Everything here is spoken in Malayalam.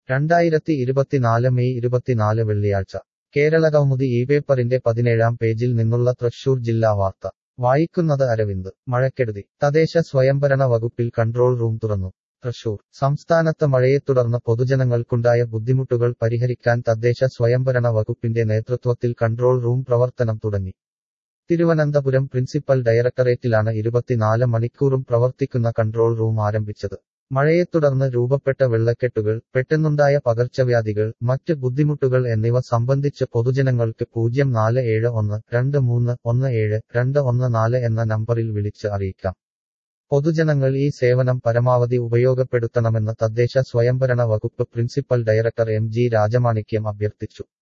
2024 മെയ് 24 വെള്ളിയാഴ്ച കേരളകൗമുദി ഈ പേപ്പറിന്റെ 17-ാം പേജിൽ നിന്നുള്ള തൃശൂർ ജില്ലാ വാർത്ത വായിക്കുന്നത് അരവിന്ദ്. മഴക്കെടുതി. തദ്ദേശ സ്വയംഭരണ വകുപ്പിൽ കൺട്രോൾ റൂം തുറന്നു. തൃശൂർ. സംസ്ഥാനത്ത് മഴയെത്തുടർന്ന് പൊതുജനങ്ങൾക്കുണ്ടായ ബുദ്ധിമുട്ടുകൾ പരിഹരിക്കാൻ തദ്ദേശ സ്വയംഭരണ വകുപ്പിന്റെ നേതൃത്വത്തിൽ കൺട്രോൾ റൂം പ്രവർത്തനം തുടങ്ങി. തിരുവനന്തപുരം പ്രിൻസിപ്പൽ ഡയറക്ടറേറ്റിലാണ് 24 മണിക്കൂറും പ്രവർത്തിക്കുന്ന കൺട്രോൾ റൂം ആരംഭിച്ചത്. മഴയെത്തുടർന്ന് രൂപപ്പെട്ട വെള്ളക്കെട്ടുകൾ, പെട്ടെന്നുണ്ടായ പകർച്ചവ്യാധികൾ, മറ്റ് ബുദ്ധിമുട്ടുകൾ എന്നിവ സംബന്ധിച്ച് പൊതുജനങ്ങൾക്ക് 047123172214 എന്ന നമ്പറിൽ വിളിച്ച് അറിയിക്കാം. പൊതുജനങ്ങൾ ഈ സേവനം പരമാവധി ഉപയോഗപ്പെടുത്തണമെന്ന് തദ്ദേശ സ്വയംഭരണ വകുപ്പ് principal director M. G. Rajamanickam അഭ്യർത്ഥിച്ചു.